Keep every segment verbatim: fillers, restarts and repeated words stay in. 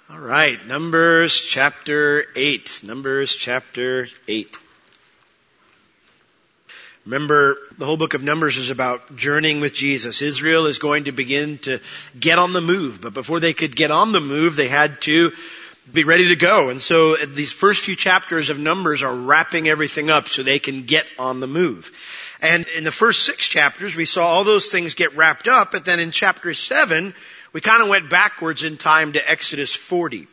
All right, Numbers chapter eight. Numbers chapter eight. Remember, the whole book of Numbers is about journeying with Jesus. Israel is going to begin to get on the move, but before they could get on the move, they had to be ready to go. And so these first few chapters of Numbers are wrapping everything up so they can get on the move. And in the first six chapters, we saw all those things get wrapped up, but then in chapter seven, we kind of went backwards in time to Exodus forty.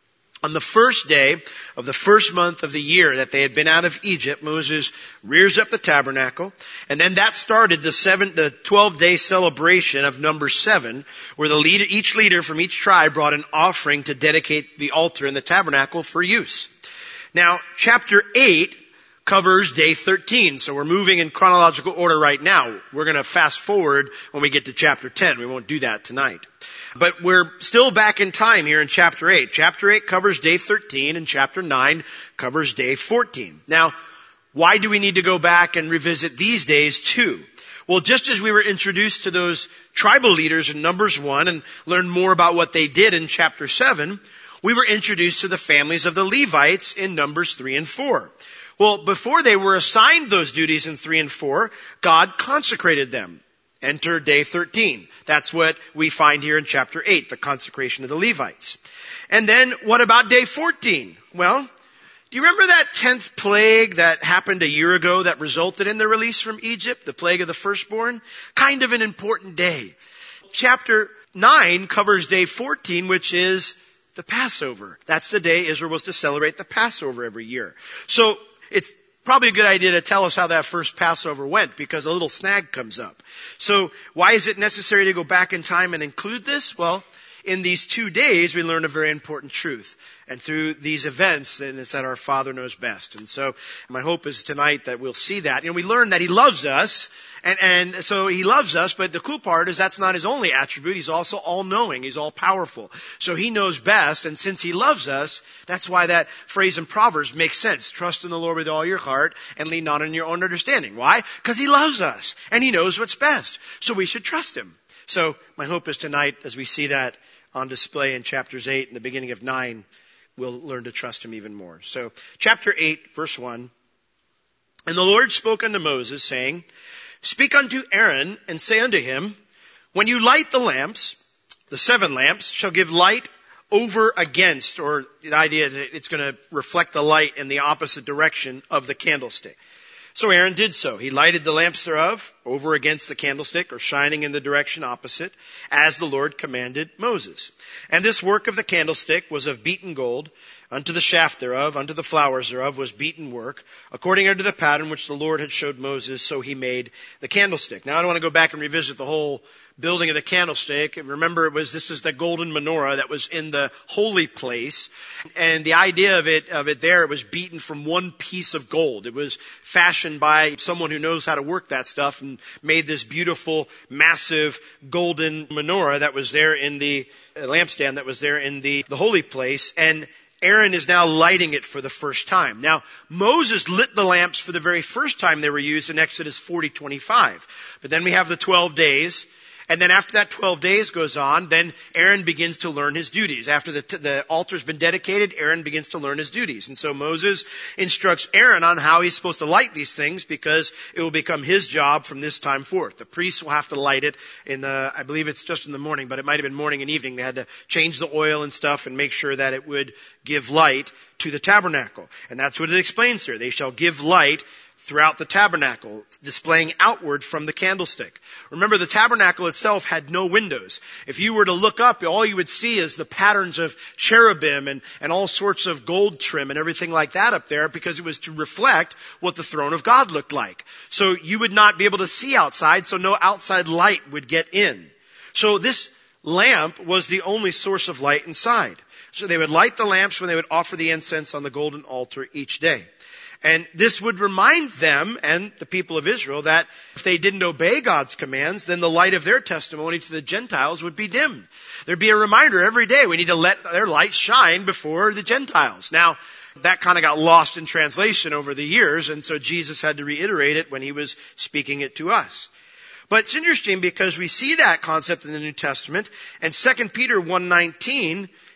On the first day of the first month of the year that they had been out of Egypt, Moses rears up the tabernacle, and then that started the seven, the twelve-day celebration of number seven, where the leader, each leader from each tribe brought an offering to dedicate the altar and the tabernacle for use. Now, chapter eight covers day thirteen, so we're moving in chronological order right now. We're going to fast forward when we get to chapter ten. We won't do that tonight. But we're still back in time here in chapter eight. Chapter eight covers day thirteen and chapter nine covers day fourteen. Now, why do we need to go back and revisit these days too? Well, just as we were introduced to those tribal leaders in Numbers one and learned more about what they did in chapter seven, we were introduced to the families of the Levites in Numbers three and four. Well, before they were assigned those duties in three and four, God consecrated them. Enter day thirteen. That's what we find here in chapter eight, the consecration of the Levites. And then what about day fourteen? Well, do you remember that tenth plague that happened a year ago that resulted in the release from Egypt, the plague of the firstborn? Kind of an important day. Chapter nine covers day fourteen, which is the Passover. That's the day Israel was to celebrate the Passover every year. So it's probably a good idea to tell us how that first Passover went, because a little snag comes up. So why is it necessary to go back in time and include this? Well, in these two days, we learn a very important truth. And through these events, then it's that our Father knows best. And so my hope is tonight that we'll see that. You know, we learn that He loves us. And, and so He loves us, but the cool part is that's not His only attribute. He's also all-knowing. He's all-powerful. So He knows best. And since He loves us, that's why that phrase in Proverbs makes sense. Trust in the Lord with all your heart and lean not on your own understanding. Why? Because He loves us and He knows what's best. So we should trust Him. So my hope is tonight, as we see that on display in chapters eight and the beginning of nine, we'll learn to trust Him even more. So chapter eight, verse one. And the Lord spoke unto Moses, saying, Speak unto Aaron, and say unto him, When you light the lamps, the seven lamps shall give light over against, or the idea that it's going to reflect the light in the opposite direction of the candlestick. So Aaron did so. He lighted the lamps thereof over against the candlestick, or shining in the direction opposite, as the Lord commanded Moses. And this work of the candlestick was of beaten gold. Unto the shaft thereof, unto the flowers thereof was beaten work, according unto the pattern which the Lord had showed Moses, so he made the candlestick. Now I don't want to go back and revisit the whole building of the candlestick. Remember, it was, this is the golden menorah that was in the holy place. And the idea of it, of it there, it was beaten from one piece of gold. It was fashioned by someone who knows how to work that stuff and made this beautiful, massive golden menorah that was there in the lampstand that was there in the, the holy place. And Aaron is now lighting it for the first time. Now, Moses lit the lamps for the very first time they were used in Exodus forty twenty-five. But then we have the twelve days. And then after that twelve days goes on, then Aaron begins to learn his duties. After the, the altar's been dedicated, Aaron begins to learn his duties. And so Moses instructs Aaron on how he's supposed to light these things, because it will become his job from this time forth. The priests will have to light it in the, I believe it's just in the morning, but it might have been morning and evening. They had to change the oil and stuff and make sure that it would give light to the tabernacle. And that's what it explains here. They shall give light throughout the tabernacle, displaying outward from the candlestick. Remember, the tabernacle itself had no windows. If you were to look up, all you would see is the patterns of cherubim and, and all sorts of gold trim and everything like that up there, because it was to reflect what the throne of God looked like. So you would not be able to see outside, so no outside light would get in. So this lamp was the only source of light inside. So they would light the lamps when they would offer the incense on the golden altar each day. And this would remind them and the people of Israel that if they didn't obey God's commands, then the light of their testimony to the Gentiles would be dimmed. There'd be a reminder every day, we need to let their light shine before the Gentiles. Now, that kind of got lost in translation over the years, and so Jesus had to reiterate it when He was speaking it to us. But it's interesting because we see that concept in the New Testament, and Second Peter one nineteen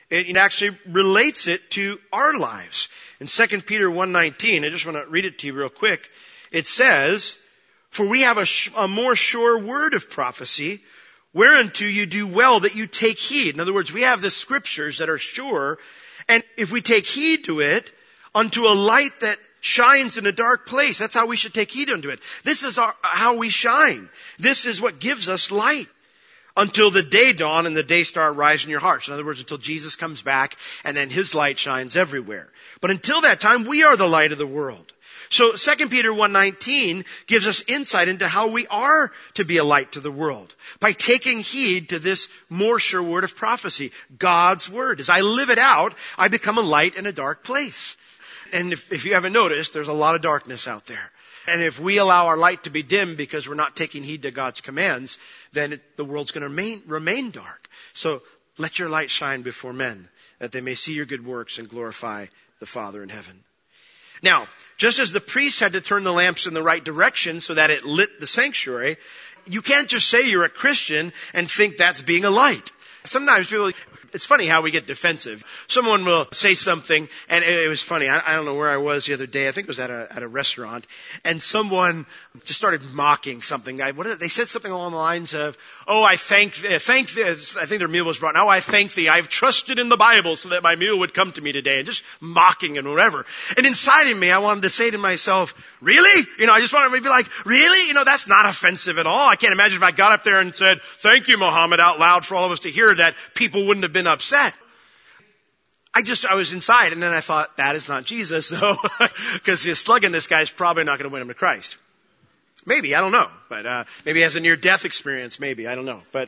It actually relates it to our lives. In Second Peter one nineteen, I just want to read it to you real quick. It says, "For we have a, sh- a more sure word of prophecy, whereunto you do well that you take heed." In other words, we have the scriptures that are sure, and if we take heed to it, unto a light that shines in a dark place. That's how we should take heed unto it. This is our, how we shine. This is what gives us light. Until the day dawn and the day star rise in your hearts. In other words, until Jesus comes back and then His light shines everywhere. But until that time, we are the light of the world. So Second Peter one nineteen gives us insight into how we are to be a light to the world. By taking heed to this more sure word of prophecy, God's word. As I live it out, I become a light in a dark place. And if, if you haven't noticed, there's a lot of darkness out there. And if we allow our light to be dim because we're not taking heed to God's commands, then it, the world's going to remain, remain dark. So let your light shine before men, that they may see your good works and glorify the Father in heaven. Now, just as the priests had to turn the lamps in the right direction so that it lit the sanctuary, you can't just say you're a Christian and think that's being a light. Sometimes people, it's funny how we get defensive. Someone will say something, and it, it was funny. I, I don't know where I was the other day. I think it was at a at a restaurant, and someone just started mocking something. I, what did, they said something along the lines of, "Oh, I thank, thank thee." I think their meal was brought. "Oh, I thank thee. I've trusted in the Bible so that my meal would come to me today," and just mocking and whatever. And inside of me, I wanted to say to myself, "Really?" You know, I just wanted to be like, "Really?" You know, that's not offensive at all. I can't imagine if I got up there and said, "Thank you, Muhammad," out loud for all of us to hear, that people wouldn't have been upset. I just, I was inside, and then I thought, that is not Jesus, though, because slugging this guy is probably not going to win him to Christ. Maybe, I don't know. But uh, maybe he has a near-death experience, maybe, I don't know. But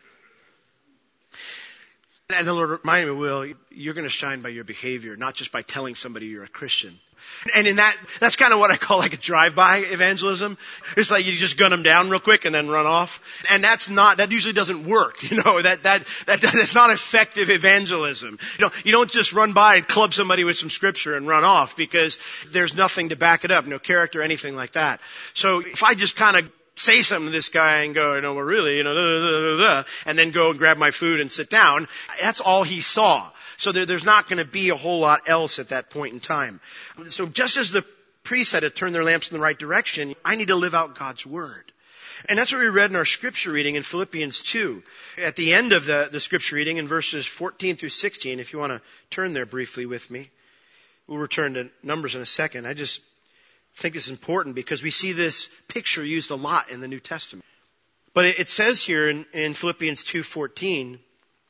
and the Lord reminded me, Will, you're going to shine by your behavior, not just by telling somebody you're a Christian. And in that, that's kind of what I call like a drive-by evangelism. It's like you just gun them down real quick and then run off. And that's not, that usually doesn't work. You know, that, that, that, that's not effective evangelism. You know, you don't just run by and club somebody with some scripture and run off because there's nothing to back it up, no character, anything like that. So if I just kind of say something to this guy and go, you know, well, really, you know, da, da, da, da, da, and then go and grab my food and sit down, that's all he saw. So there, there's not going to be a whole lot else at that point in time. So just as the priests had to turn their lamps in the right direction, I need to live out God's word. And that's what we read in our scripture reading in Philippians two. At the end of the, the scripture reading in verses fourteen through sixteen, if you want to turn there briefly with me. We'll return to Numbers in a second. I just think it's important because we see this picture used a lot in the New Testament. But it, it says here in, in Philippians two fourteen,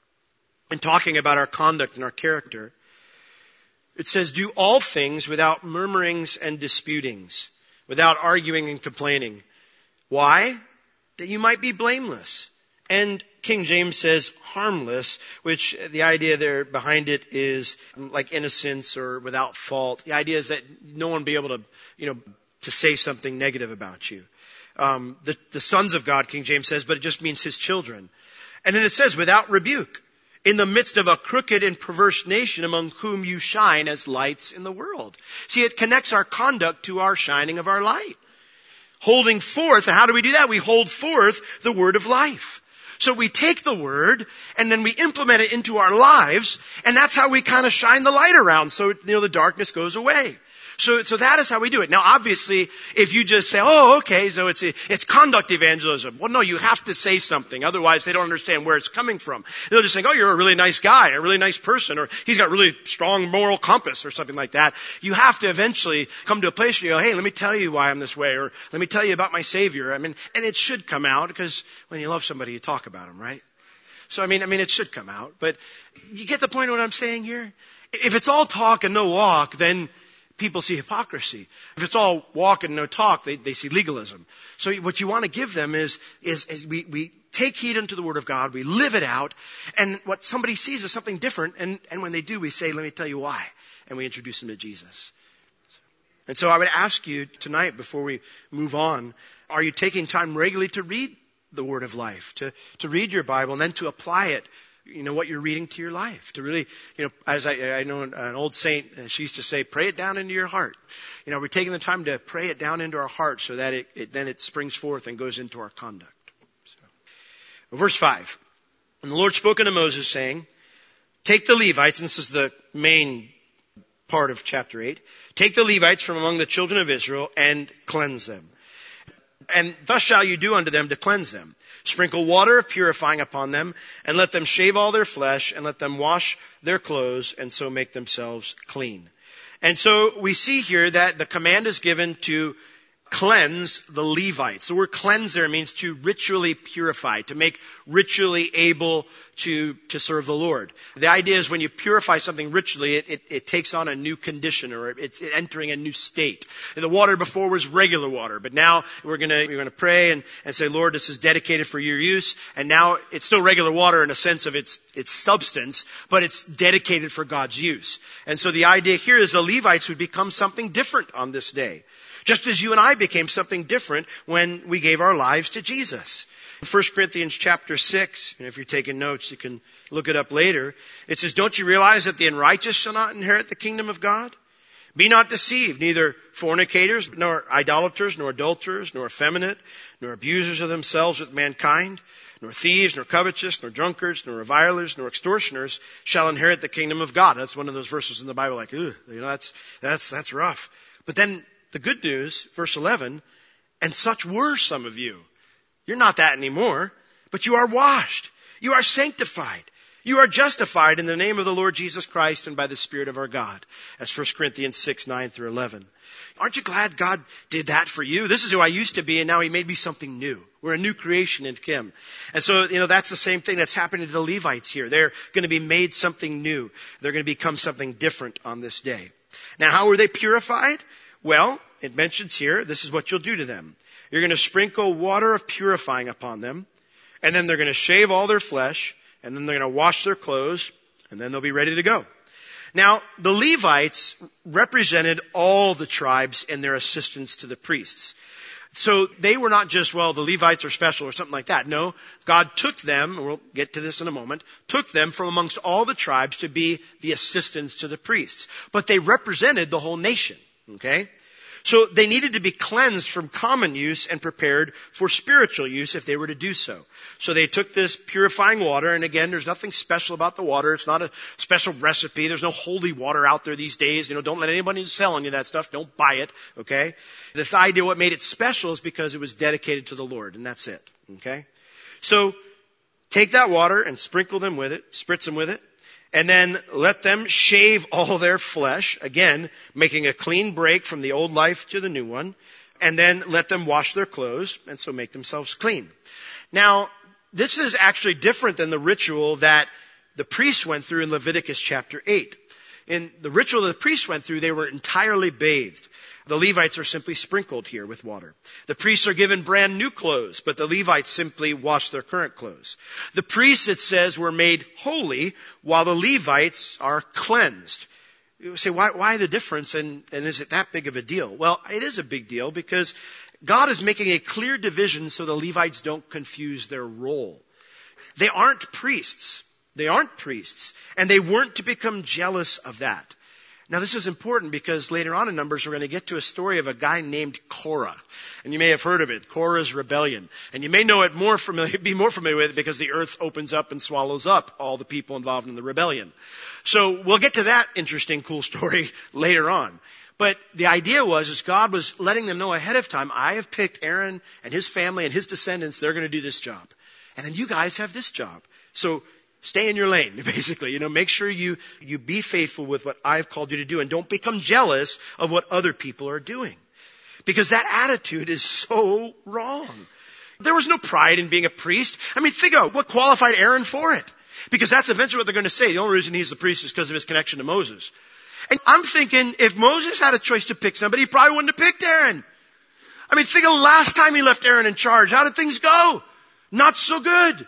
in talking about our conduct and our character, it says, "Do all things without murmurings and disputings, without arguing and complaining." Why? That you might be blameless. And King James says harmless, which the idea there behind it is like innocence or without fault. The idea is that no one will be able to, you know, to say something negative about you. Um, the, the sons of God, King James says, but it just means His children. And then it says without rebuke, in the midst of a crooked and perverse nation among whom you shine as lights in the world. See, it connects our conduct to our shining of our light. Holding forth, and how do we do that? We hold forth the word of life. So we take the word and then we implement it into our lives, and that's how we kind of shine the light around so, you know, the darkness goes away. So, so that is how we do it. Now, obviously, if you just say, "Oh, okay, so it's, it's conduct evangelism." Well, no, you have to say something. Otherwise, they don't understand where it's coming from. They'll just think, "Oh, you're a really nice guy, a really nice person," or "He's got really strong moral compass," or something like that. You have to eventually come to a place where you go, "Hey, let me tell you why I'm this way," or "Let me tell you about my Savior." I mean, and it should come out because when you love somebody, you talk about them, right? So, I mean, I mean, it should come out. But you get the point of what I'm saying here? If it's all talk and no walk, then people see hypocrisy. If it's all walk and no talk, they, they see legalism. So what you want to give them is, is, is we, we take heed unto the Word of God, we live it out, and what somebody sees is something different, and, and when they do, we say, "Let me tell you why," and we introduce them to Jesus. And so I would ask you tonight, before we move on, are you taking time regularly to read the Word of life, to, to read your Bible, and then to apply it, you know, what you're reading to your life, to really, you know, as I, I know an old saint, she used to say, pray it down into your heart. You know, we're taking the time to pray it down into our heart so that it, it then it springs forth and goes into our conduct. So. Verse five. "And the Lord spoke unto Moses, saying, take the Levites, and this is the main part of chapter eight, take the Levites from among the children of Israel and cleanse them. And thus shall you do unto them to cleanse them. Sprinkle water of purifying upon them, and let them shave all their flesh, and let them wash their clothes, and so make themselves clean. And so we see here that the command is given to cleanse the Levites. The word cleanse there means to ritually purify, to make ritually able to, to serve the Lord. The idea is when you purify something ritually, it, it, it takes on a new condition, or it's entering a new state. And the water before was regular water, but now we're gonna, we're gonna pray and, and say, Lord, this is dedicated for your use. And now it's still regular water in a sense of its, its substance, but it's dedicated for God's use. And so the idea here is the Levites would become something different on this day. Just as you and I became something different when we gave our lives to Jesus. In First Corinthians chapter six, and if you're taking notes, you can look it up later. It says, don't you realize that the unrighteous shall not inherit the kingdom of God? Be not deceived, neither fornicators, nor idolaters, nor adulterers, nor effeminate, nor abusers of themselves with mankind, nor thieves, nor covetous, nor drunkards, nor revilers, nor extortioners shall inherit the kingdom of God. That's one of those verses in the Bible like, ugh, you know, that's, that's, that's rough. But then the good news, verse eleven, and such were some of you. You're not that anymore, but you are washed. You are sanctified. You are justified in the name of the Lord Jesus Christ and by the Spirit of our God. As First Corinthians six, nine through eleven. Aren't you glad God did that for you? This is who I used to be, and now He made me something new. We're a new creation in Him. And so, you know, that's the same thing that's happening to the Levites here. They're going to be made something new. They're going to become something different on this day. Now, how were they purified? Well, it mentions here, this is what you'll do to them. You're going to sprinkle water of purifying upon them, and then they're going to shave all their flesh, and then they're going to wash their clothes, and then they'll be ready to go. Now, the Levites represented all the tribes in their assistance to the priests. So they were not just, well, the Levites are special or something like that. No, God took them, and we'll get to this in a moment, took them from amongst all the tribes to be the assistants to the priests. But they represented the whole nation. Okay? So they needed to be cleansed from common use and prepared for spiritual use if they were to do so. So they took this purifying water, and again, there's nothing special about the water. It's not a special recipe. There's no holy water out there these days. You know, don't let anybody selling you that stuff. Don't buy it. Okay? The idea what made it special is because it was dedicated to the Lord, and that's it. Okay? So take that water and sprinkle them with it, spritz them with it. And then let them shave all their flesh, again, making a clean break from the old life to the new one. And then let them wash their clothes, and so make themselves clean. Now, this is actually different than the ritual that the priests went through in Leviticus chapter eight. In the ritual that the priests went through, they were entirely bathed. The Levites are simply sprinkled here with water. The priests are given brand new clothes, but the Levites simply wash their current clothes. The priests, it says, were made holy, while the Levites are cleansed. You say, why, why the difference, and, and is it that big of a deal? Well, it is a big deal because God is making a clear division so the Levites don't confuse their role. They aren't priests. They aren't priests. And they weren't to become jealous of that. Now, this is important because later on in Numbers, we're going to get to a story of a guy named Korah. And you may have heard of it, Korah's rebellion. And you may know it more familiar, be more familiar with it because the earth opens up and swallows up all the people involved in the rebellion. So we'll get to that interesting, cool story later on. But the idea was, is God was letting them know ahead of time, I have picked Aaron and his family and his descendants. They're going to do this job. And then you guys have this job. So stay in your lane, basically. You know, make sure you, you be faithful with what I've called you to do, and don't become jealous of what other people are doing. Because that attitude is so wrong. There was no pride in being a priest. I mean, think about what qualified Aaron for it. Because that's eventually what they're going to say. The only reason he's the priest is because of his connection to Moses. And I'm thinking, if Moses had a choice to pick somebody, he probably wouldn't have picked Aaron. I mean, think of the last time he left Aaron in charge. How did things go? Not so good.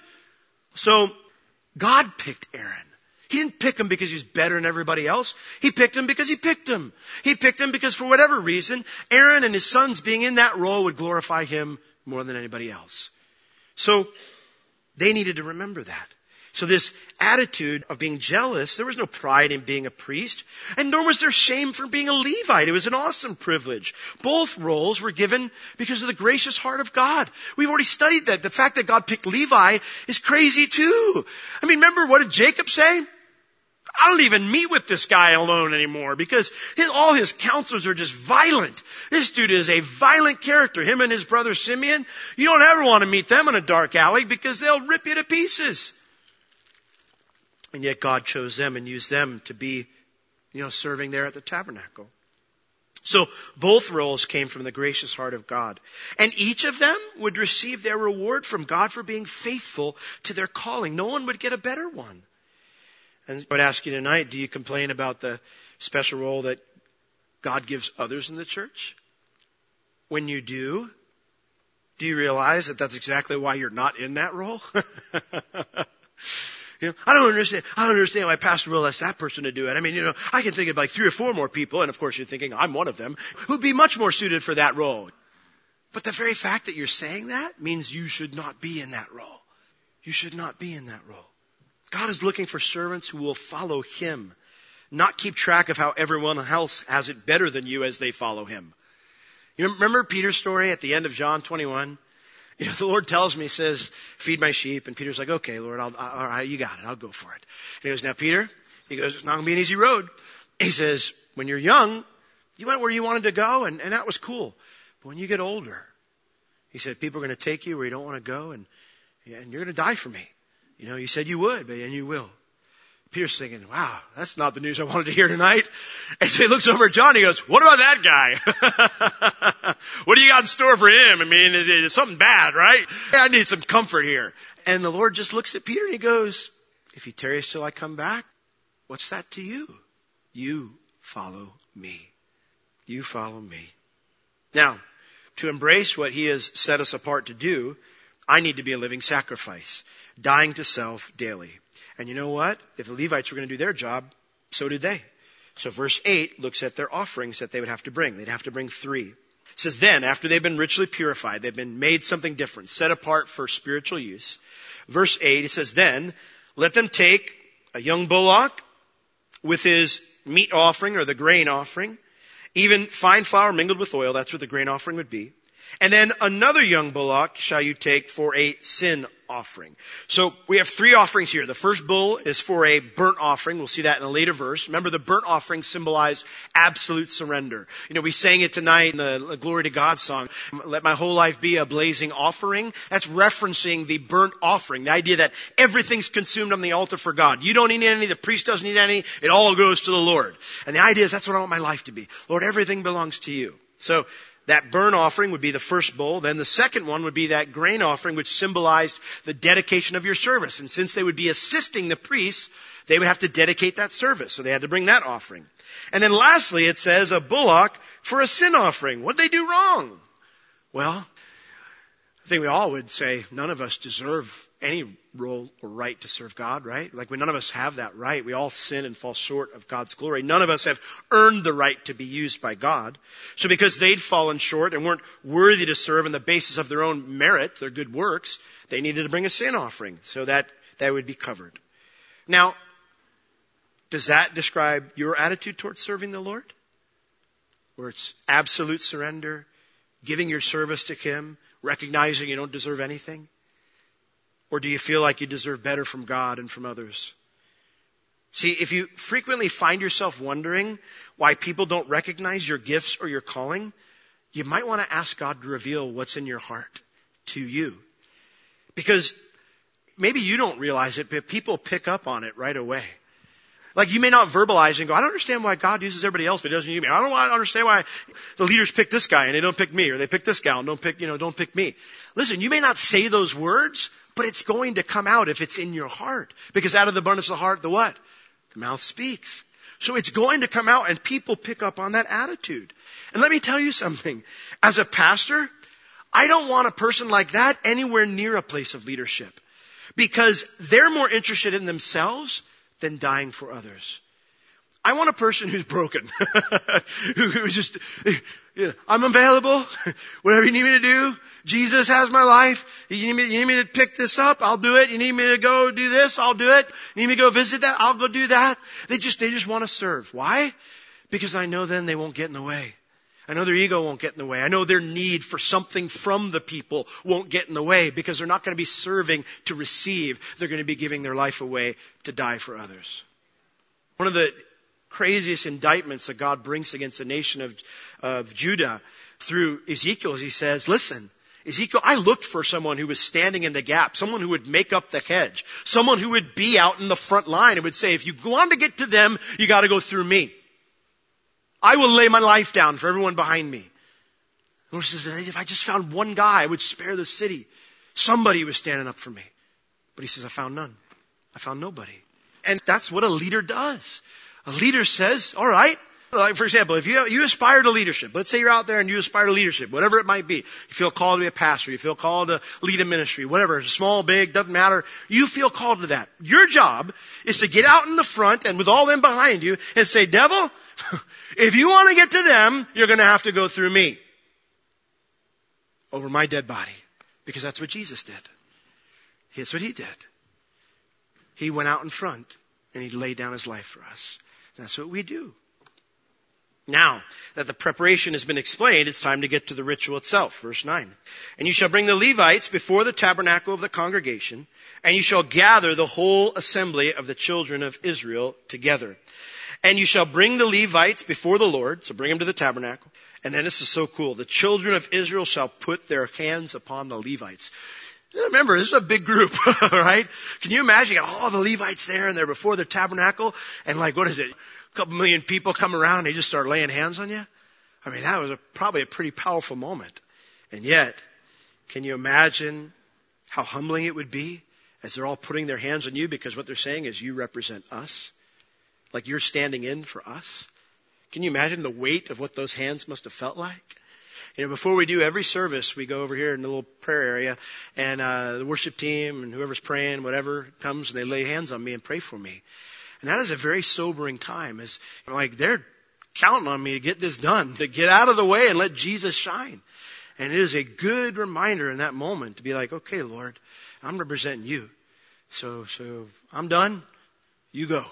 So, God picked Aaron. He didn't pick him because he was better than everybody else. He picked him because he picked him. He picked him because for whatever reason, Aaron and his sons being in that role would glorify him more than anybody else. So they needed to remember that. So this attitude of being jealous, there was no pride in being a priest, and nor was there shame for being a Levite. It was an awesome privilege. Both roles were given because of the gracious heart of God. We've already studied that. The fact that God picked Levi is crazy too. I mean, remember, what did Jacob say? I don't even meet with this guy alone anymore because his, all his counselors are just violent. This dude is a violent character. Him and his brother Simeon, you don't ever want to meet them in a dark alley because they'll rip you to pieces. And yet God chose them and used them to be, you know, serving there at the tabernacle. So both roles came from the gracious heart of God. And each of them would receive their reward from God for being faithful to their calling. No one would get a better one. And I would ask you tonight, do you complain about the special role that God gives others in the church? When you do, do you realize that that's exactly why you're not in that role? You know, I don't understand. I don't understand why Pastor Will asks that person to do it. I mean, you know, I can think of like three or four more people, and of course you're thinking I'm one of them, who'd be much more suited for that role. But the very fact that you're saying that means you should not be in that role. You should not be in that role. God is looking for servants who will follow Him, not keep track of how everyone else has it better than you as they follow Him. You remember Peter's story at the end of John twenty-one? You know, the Lord tells me, He says, feed my sheep. And Peter's like, okay, Lord, I'll, all right, you got it. I'll go for it. And he goes, now, Peter, he goes, it's not going to be an easy road. He says, when you're young, you went where you wanted to go, and, and that was cool. But when you get older, he said, people are going to take you where you don't want to go, and, and you're going to die for me. You know, you said you would, but and you will. Peter's thinking, wow, that's not the news I wanted to hear tonight. And so he looks over at John and he goes, what about that guy? What do you got in store for him? I mean, it's something bad, right? I need some comfort here. And the Lord just looks at Peter and He goes, if he tarries till I come back, what's that to you? You follow me. You follow me. Now, to embrace what He has set us apart to do, I need to be a living sacrifice, dying to self daily. And you know what? If the Levites were going to do their job, so did they. So verse eight looks at their offerings that they would have to bring. They'd have to bring three. It says, then, after they've been richly purified, they've been made something different, set apart for spiritual use. Verse eight, it says, then, let them take a young bullock with his meat offering or the grain offering, even fine flour mingled with oil. That's what the grain offering would be. And then another young bullock shall you take for a sin offering. So we have three offerings here. The first bull is for a burnt offering. We'll see that in a later verse. Remember, the burnt offering symbolized absolute surrender. You know, we sang it tonight in the Glory to God song. Let my whole life be a blazing offering. That's referencing the burnt offering. The idea that everything's consumed on the altar for God. You don't need any. The priest doesn't need any. It all goes to the Lord. And the idea is that's what I want my life to be. Lord, everything belongs to you. So that burnt offering would be the first bowl. Then the second one would be that grain offering, which symbolized the dedication of your service. And since they would be assisting the priests, they would have to dedicate that service. So they had to bring that offering. And then lastly, it says a bullock for a sin offering. What did they do wrong? Well, I think we all would say none of us deserve any role or right to serve God, right? Like, we, none of us have that right. We all sin and fall short of God's glory. None of us have earned the right to be used by God. So because they'd fallen short and weren't worthy to serve on the basis of their own merit, their good works, they needed to bring a sin offering so that that would be covered. Now, does that describe your attitude towards serving the Lord? Where it's absolute surrender, giving your service to Him, recognizing you don't deserve anything? Or do you feel like you deserve better from God and from others? See, if you frequently find yourself wondering why people don't recognize your gifts or your calling, you might want to ask God to reveal what's in your heart to you. Because maybe you don't realize it, but people pick up on it right away. Like, you may not verbalize and go, I don't understand why God uses everybody else, but He doesn't use me. I don't understand why the leaders pick this guy and they don't pick me, or they pick this gal and don't pick, you know, don't pick me. Listen, you may not say those words, but it's going to come out if it's in your heart. Because out of the abundance of the heart, the what? The mouth speaks. So it's going to come out, and people pick up on that attitude. And let me tell you something. As a pastor, I don't want a person like that anywhere near a place of leadership. Because they're more interested in themselves than dying for others. I want a person who's broken. who, who's just, you know, I'm available. Whatever you need me to do. Jesus has my life. You need, me, you need me to pick this up? I'll do it. You need me to go do this? I'll do it. You need me to go visit that? I'll go do that. They just, they just want to serve. Why? Because I know then they won't get in the way. I know their ego won't get in the way. I know their need for something from the people won't get in the way, because they're not going to be serving to receive. They're going to be giving their life away to die for others. One of the craziest indictments that God brings against the nation of, of Judah through Ezekiel is he says, listen, Ezekiel, I looked for someone who was standing in the gap, someone who would make up the hedge, someone who would be out in the front line and would say, if you want to get to them, you got to go through me. I will lay my life down for everyone behind me. The Lord says, if I just found one guy, I would spare the city. Somebody was standing up for me. But he says, I found none. I found nobody. And that's what a leader does. A leader says, all right. Like for example, if you, you aspire to leadership, let's say you're out there and you aspire to leadership, whatever it might be. You feel called to be a pastor. You feel called to lead a ministry, whatever, small, big, doesn't matter. You feel called to that. Your job is to get out in the front and with all them behind you and say, devil, if you want to get to them, you're going to have to go through me. Over my dead body. Because that's what Jesus did. That's what he did. He went out in front and he laid down his life for us. That's what we do. Now that the preparation has been explained, it's time to get to the ritual itself. Verse nine. And you shall bring the Levites before the tabernacle of the congregation, and you shall gather the whole assembly of the children of Israel together. And you shall bring the Levites before the Lord, so bring them to the tabernacle. And then this is so cool. The children of Israel shall put their hands upon the Levites. Remember, this is a big group, right? Can you imagine? You got all the Levites there and they're before the tabernacle and like, what is it? A couple million people come around and they just start laying hands on you. I mean, that was a, probably a pretty powerful moment. And yet, can you imagine how humbling it would be as they're all putting their hands on you because what they're saying is you represent us? Like you're standing in for us? Can you imagine the weight of what those hands must have felt like? You know, before we do every service, we go over here in the little prayer area and uh, the worship team and whoever's praying, whatever, comes and they lay hands on me and pray for me. And that is a very sobering time. It's like they're counting on me to get this done, to get out of the way and let Jesus shine. And it is a good reminder in that moment to be like, okay, Lord, I'm representing you. So, so I'm done. You go.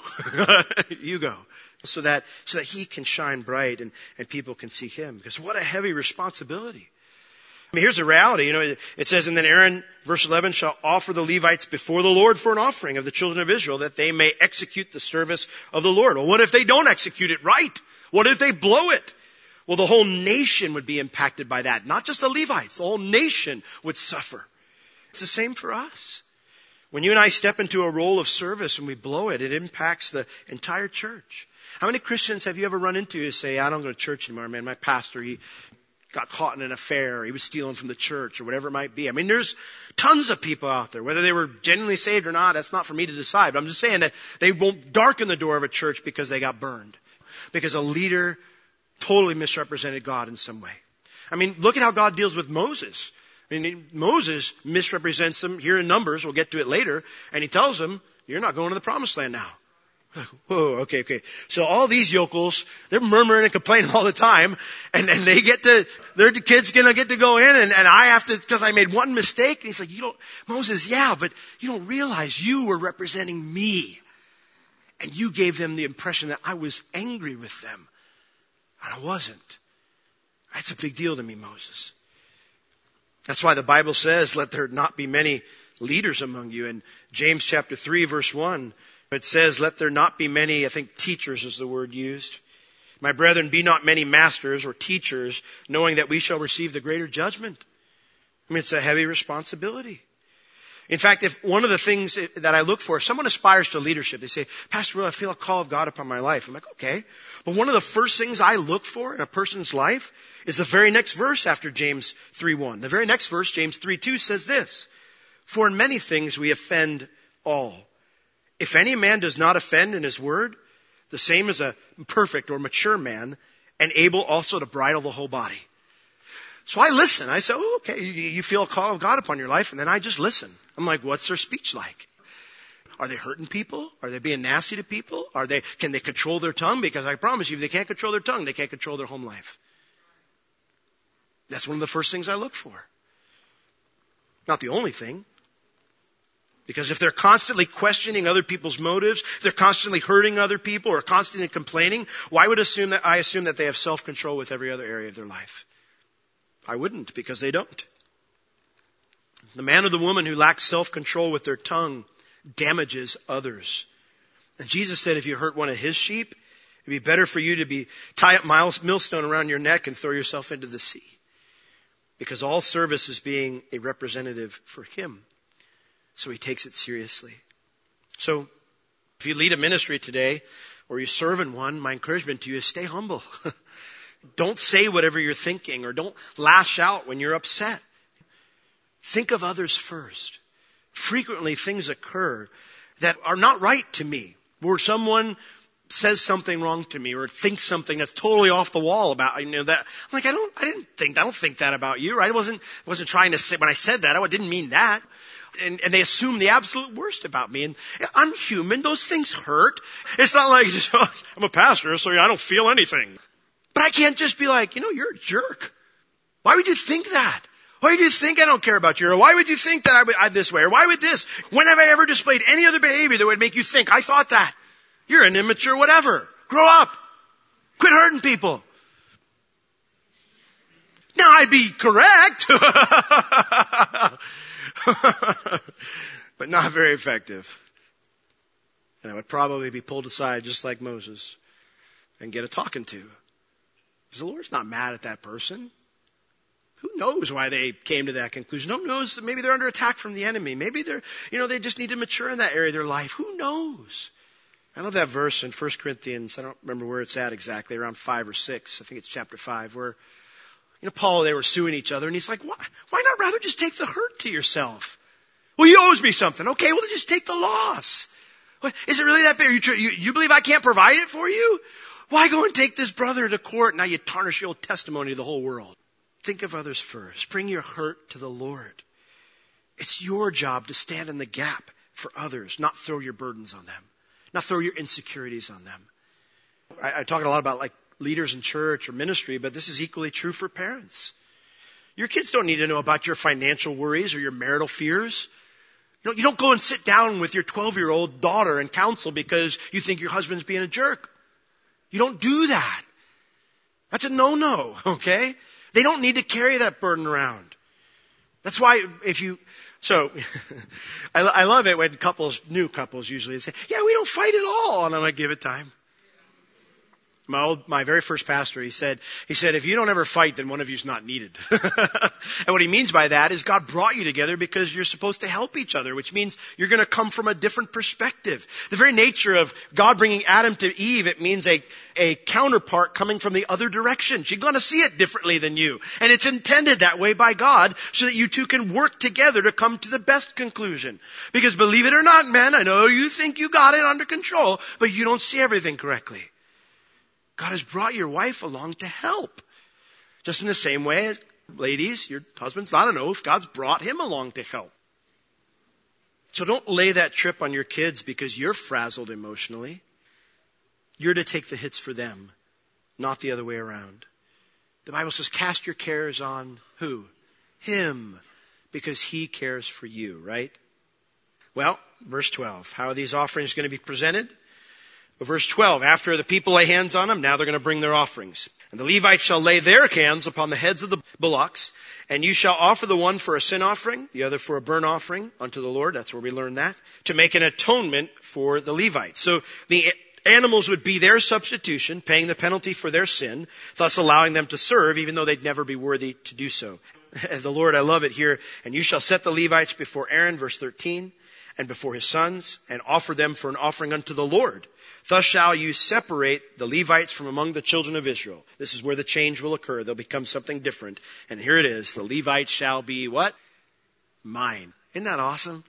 You go. So that, so that he can shine bright and, and people can see him. Because what a heavy responsibility. I mean, here's the reality. You know, it says, and then Aaron, verse eleven, shall offer the Levites before the Lord for an offering of the children of Israel that they may execute the service of the Lord. Well, what if they don't execute it right? What if they blow it? Well, the whole nation would be impacted by that. Not just the Levites. The whole nation would suffer. It's the same for us. When you and I step into a role of service and we blow it, it impacts the entire church. How many Christians have you ever run into who say, I don't go to church anymore, man. My pastor, he got caught in an affair. He was stealing from the church or whatever it might be. I mean, there's tons of people out there. Whether they were genuinely saved or not, that's not for me to decide. But I'm just saying that they won't darken the door of a church because they got burned. Because a leader totally misrepresented God in some way. I mean, look at how God deals with Moses. I mean, Moses misrepresents him here in Numbers. We'll get to it later. And he tells him, you're not going to the promised land now. Whoa, okay, okay. So all these yokels, they're murmuring and complaining all the time. And, and they get to, their kid's going to get to go in and, and I have to, because I made one mistake. And he's like, you don't, Moses, yeah, but you don't realize you were representing me. And you gave them the impression that I was angry with them. And I wasn't. That's a big deal to me, Moses. That's why the Bible says, let there not be many leaders among you. In James chapter three, verse one, it says, let there not be many, I think teachers is the word used. My brethren, be not many masters or teachers, knowing that we shall receive the greater judgment. I mean, it's a heavy responsibility. In fact, if one of the things that I look for, if someone aspires to leadership, they say, Pastor Will, I feel a call of God upon my life. I'm like, okay. But one of the first things I look for in a person's life is the very next verse after James three one. The very next verse, James three two, says this, for in many things we offend all. If any man does not offend in his word, the same as a perfect or mature man, and able also to bridle the whole body. So I listen. I say, oh, okay, you feel a call of God upon your life, and then I just listen. I'm like, what's their speech like? Are they hurting people? Are they being nasty to people? Are they, can they control their tongue? Because I promise you, if they can't control their tongue, they can't control their home life. That's one of the first things I look for. Not the only thing. Because if they're constantly questioning other people's motives, if they're constantly hurting other people or constantly complaining, why would assume that I assume that they have self-control with every other area of their life? I wouldn't, because they don't. The man or the woman who lacks self-control with their tongue damages others. And Jesus said if you hurt one of his sheep, it'd be better for you to be tie up millstone around your neck and throw yourself into the sea. Because all service is being a representative for him. So he takes it seriously. So if you lead a ministry today or you serve in one, my encouragement to you is stay humble. Don't say whatever you're thinking or don't lash out when you're upset. Think of others first. Frequently things occur that are not right to me, where someone says something wrong to me or thinks something that's totally off the wall about, you know, that. I'm like, I don't, I didn't think, I don't think that about you, right? I wasn't, wasn't trying to say, when I said that, I didn't mean that. And, and they assume the absolute worst about me. And I'm human. Those things hurt. It's not like, just, oh, I'm a pastor, so I don't feel anything. But I can't just be like, you know, you're a jerk. Why would you think that? Why would you think I don't care about you? Or why would you think that I would, I this way? Or why would this? When have I ever displayed any other behavior that would make you think I thought that? You're an immature whatever. Grow up. Quit hurting people. Now I'd be correct. But not very effective. And I would probably be pulled aside just like Moses and get a talking to. Because the Lord's not mad at that person. Who knows why they came to that conclusion? Who knows that maybe they're under attack from the enemy. Maybe they're, you know, they just need to mature in that area of their life. Who knows? I love that verse in First Corinthians. I don't remember where it's at exactly, around five or six. I think it's chapter five, where, you know, Paul, they were suing each other, and he's like, why, why not rather just take the hurt to yourself? Well, he owes me something. Okay, well, then just take the loss. What, is it really that big? You, you, you believe I can't provide it for you? Why go and take this brother to court? Now you tarnish your testimony to the whole world. Think of others first. Bring your hurt to the Lord. It's your job to stand in the gap for others, not throw your burdens on them, not throw your insecurities on them. I, I talk a lot about like leaders in church or ministry, but this is equally true for parents. Your kids don't need to know about your financial worries or your marital fears. You know, you don't go and sit down with your twelve-year-old daughter and counsel because you think your husband's being a jerk. You don't do that. That's a no-no, okay? They don't need to carry that burden around. That's why if you, so, I, I love it when couples, new couples usually say, yeah, we don't fight at all. And I'm like, give it time. My old, my very first pastor, he said, he said, if you don't ever fight, then one of you's not needed. And what he means by that is God brought you together because you're supposed to help each other, which means you're going to come from a different perspective. The very nature of God bringing Adam to Eve, it means a, a counterpart coming from the other direction. She's going to see it differently than you. And it's intended that way by God so that you two can work together to come to the best conclusion. Because believe it or not, men, I know you think you got it under control, but you don't see everything correctly. God has brought your wife along to help. Just in the same way as, ladies, your husband's not an oaf. God's brought him along to help. So don't lay that trip on your kids because you're frazzled emotionally. You're to take the hits for them, not the other way around. The Bible says, cast your cares on who? Him, because he cares for you, right? Well, verse twelve. How are these offerings going to be presented? Verse twelve, after the people lay hands on them, now they're going to bring their offerings. And the Levites shall lay their hands upon the heads of the bullocks, and you shall offer the one for a sin offering, the other for a burnt offering unto the Lord. That's where we learn that. To make an atonement for the Levites. So the animals would be their substitution, paying the penalty for their sin, thus allowing them to serve, even though they'd never be worthy to do so. The Lord, I love it here. And you shall set the Levites before Aaron, verse thirteen, and before his sons, and offer them for an offering unto the Lord. Thus shall you separate the Levites from among the children of Israel. This is where the change will occur. They'll become something different. And here it is. The Levites shall be what? Mine. Isn't that awesome?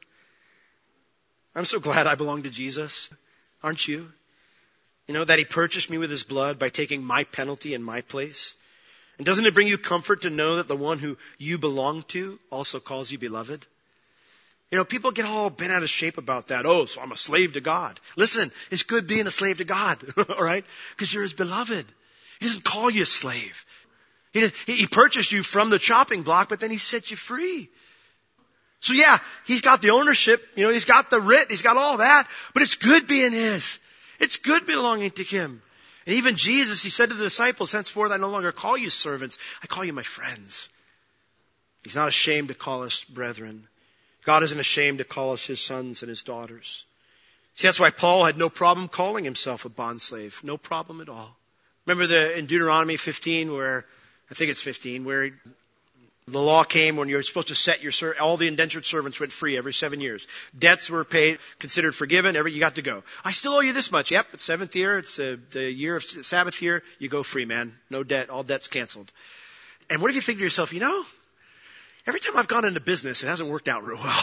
I'm so glad I belong to Jesus. Aren't you? You know, that he purchased me with his blood by taking my penalty in my place. And doesn't it bring you comfort to know that the one who you belong to also calls you beloved? You know, people get all bent out of shape about that. Oh, so I'm a slave to God. Listen, it's good being a slave to God, all right? Because you're his beloved. He doesn't call you a slave. He, he purchased you from the chopping block, but then he set you free. So yeah, he's got the ownership, you know, he's got the writ, he's got all that, but it's good being his. It's good belonging to him. And even Jesus, he said to the disciples, henceforth I no longer call you servants, I call you my friends. He's not ashamed to call us brethren. God isn't ashamed to call us his sons and his daughters. See, that's why Paul had no problem calling himself a bondslave. No problem at all. Remember the in Deuteronomy fifteen where, I think it's fifteen, where the law came when you're supposed to set your, all the indentured servants went free every seven years. Debts were paid, considered forgiven, every, you got to go. I still owe you this much. Yep, it's seventh year, it's uh, the year of Sabbath year, you go free, man. No debt, all debts canceled. And what if you think to yourself, you know, every time I've gone into business, it hasn't worked out real well.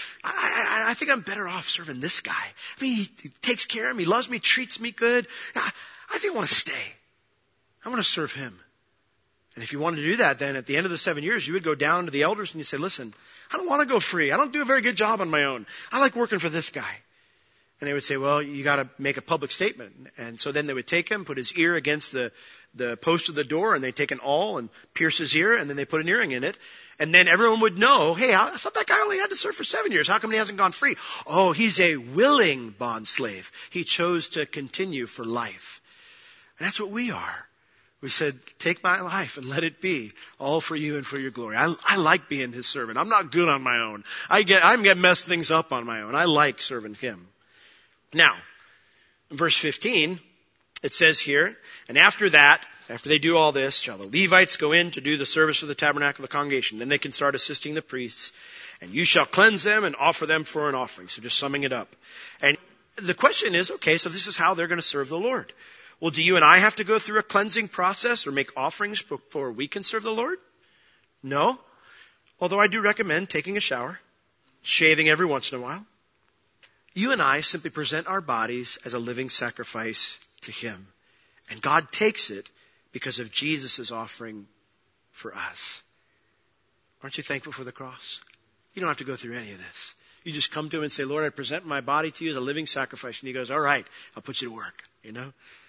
I, I, I think I'm better off serving this guy. I mean, he, he takes care of me, loves me, treats me good. I, I think I want to stay. I want to serve him. And if you wanted to do that, then at the end of the seven years, you would go down to the elders and you say, listen, I don't want to go free. I don't do a very good job on my own. I like working for this guy. And they would say, well, you got to make a public statement. And so then they would take him, put his ear against the, the post of the door, and they'd take an awl and pierce his ear, and then they put an earring in it. And then everyone would know, hey, I thought that guy only had to serve for seven years. How come he hasn't gone free? Oh, he's a willing bond slave. He chose to continue for life. And that's what we are. We said, take my life and let it be all for you and for your glory. I, I like being his servant. I'm not good on my own. I get, I get messed things up on my own. I like serving him. Now, in verse fifteen, it says here, and after that, after they do all this, shall the Levites go in to do the service of the tabernacle of the congregation. Then they can start assisting the priests. And you shall cleanse them and offer them for an offering. So just summing it up. And the question is, okay, so this is how they're going to serve the Lord. Well, do you and I have to go through a cleansing process or make offerings before we can serve the Lord? No. Although I do recommend taking a shower, shaving every once in a while. You and I simply present our bodies as a living sacrifice to him. And God takes it because of Jesus' offering for us. Aren't you thankful for the cross? You don't have to go through any of this. You just come to him and say, Lord, I present my body to you as a living sacrifice. And he goes, all right, I'll put you to work, you know.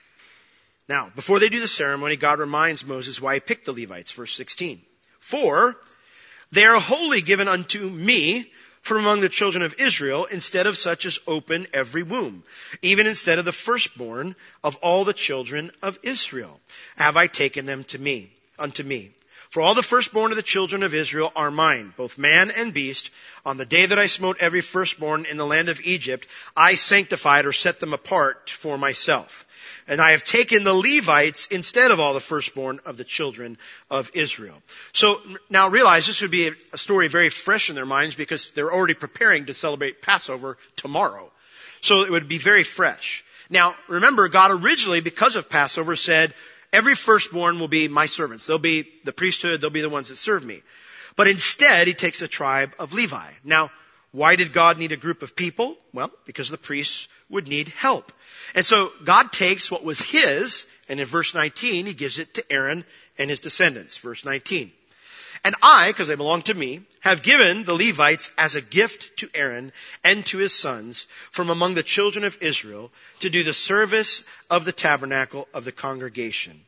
Now, before they do the ceremony, God reminds Moses why he picked the Levites, verse sixteen. For they are wholly given unto me from among the children of Israel, instead of such as open every womb, even instead of the firstborn of all the children of Israel, have I taken them to me, unto me. For all the firstborn of the children of Israel are mine, both man and beast. On the day that I smote every firstborn in the land of Egypt, I sanctified or set them apart for myself. And I have taken the Levites instead of all the firstborn of the children of Israel. So now realize this would be a story very fresh in their minds because they're already preparing to celebrate Passover tomorrow. So it would be very fresh. Now remember, God originally, because of Passover, said, every firstborn will be my servants. They'll be the priesthood. They'll be the ones that serve me. But instead, he takes the tribe of Levi. Now, why did God need a group of people? Well, because the priests would need help. And so God takes what was his, and in verse nineteen, he gives it to Aaron and his descendants. Verse nineteen. And I, because they belong to me, have given the Levites as a gift to Aaron and to his sons from among the children of Israel to do the service of the tabernacle of the congregation.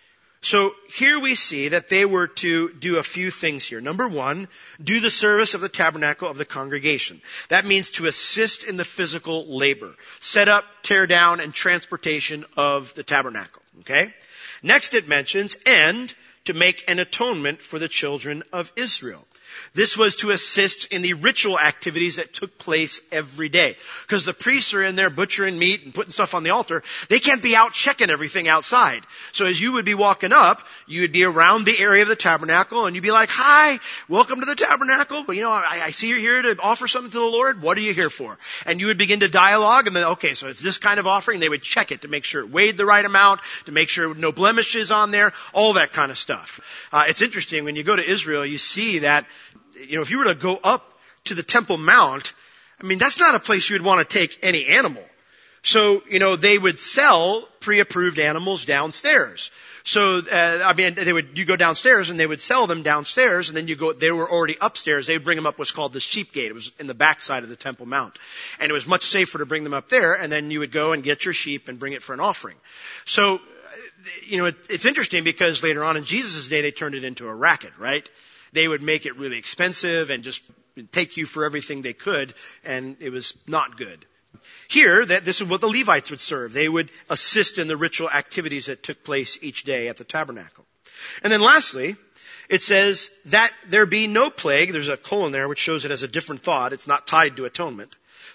So here we see that they were to do a few things here. Number one, do the service of the tabernacle of the congregation. That means to assist in the physical labor. Set up, tear down, and transportation of the tabernacle. Okay? Next it mentions, and to make an atonement for the children of Israel. This was to assist in the ritual activities that took place every day. Because the priests are in there butchering meat and putting stuff on the altar. They can't be out checking everything outside. So as you would be walking up, you would be around the area of the tabernacle and you'd be like, hi, welcome to the tabernacle. But you know, I, I see you're here to offer something to the Lord. What are you here for? And you would begin to dialogue and then, okay, so it's this kind of offering. They would check it to make sure it weighed the right amount, to make sure no blemishes on there, all that kind of stuff. Uh, it's interesting when you go to Israel, you see that, you know, if you were to go up to the Temple Mount, I mean, that's not a place you would want to take any animal. So, you know, they would sell pre-approved animals downstairs. So, uh, I mean, they would, you go downstairs and they would sell them downstairs and then you go, they were already upstairs. They would bring them up what's called the sheep gate. It was in the backside of the Temple Mount. And it was much safer to bring them up there and then you would go and get your sheep and bring it for an offering. So, you know, it, it's interesting because later on in Jesus' day, they turned it into a racket, right? They would make it really expensive and just take you for everything they could, and it was not good. Here, that this is what the Levites would serve. They would assist in the ritual activities that took place each day at the tabernacle. And then lastly, it says that there be no plague. There's a colon there which shows it as a different thought. It's not tied to atonement.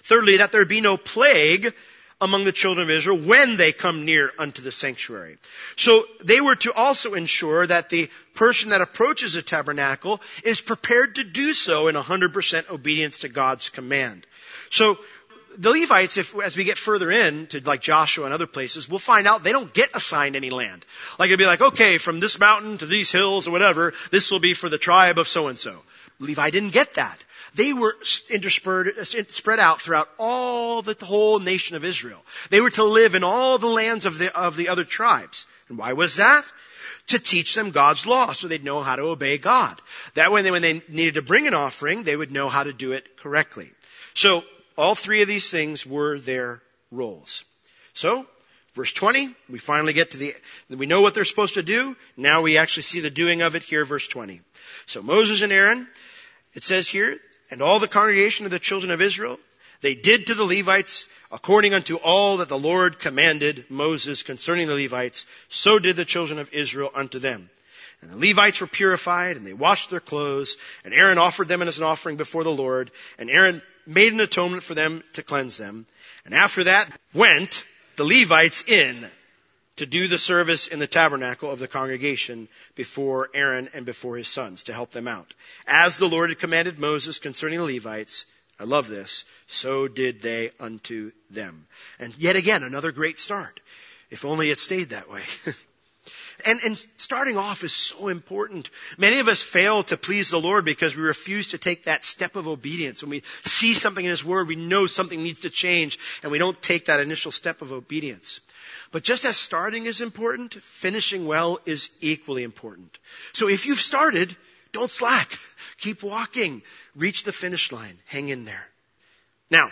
Thirdly, that there be no plague among the children of Israel when they come near unto the sanctuary. So they were to also ensure that the person that approaches the tabernacle is prepared to do so in one hundred percent obedience to God's command. So the Levites, if, as we get further in to like Joshua and other places, we'll find out they don't get assigned any land. Like it'll be like, okay, from this mountain to these hills or whatever, this will be for the tribe of so-and-so. Levi didn't get that. They were interspersed, spread out throughout all the, the whole nation of Israel. They were to live in all the lands of the, of the other tribes. And why was that? To teach them God's law so they'd know how to obey God. That way, when they needed to bring an offering, they would know how to do it correctly. So, all three of these things were their roles. So, verse twenty, we finally get to the, we know what they're supposed to do. Now we actually see the doing of it here, verse twenty. So Moses and Aaron, it says here, and all the congregation of the children of Israel, they did to the Levites according unto all that the Lord commanded Moses concerning the Levites, so did the children of Israel unto them. And the Levites were purified, and they washed their clothes, and Aaron offered them as an offering before the Lord, and Aaron made an atonement for them to cleanse them. And after that went the Levites in to do the service in the tabernacle of the congregation before Aaron and before his sons to help them out. As the Lord had commanded Moses concerning the Levites, I love this, so did they unto them. And yet again, another great start. If only it stayed that way. And, and starting off is so important. Many of us fail to please the Lord because we refuse to take that step of obedience. When we see something in His Word, we know something needs to change, and we don't take that initial step of obedience. But just as starting is important, finishing well is equally important. So if you've started, don't slack. Keep walking. Reach the finish line. Hang in there. Now,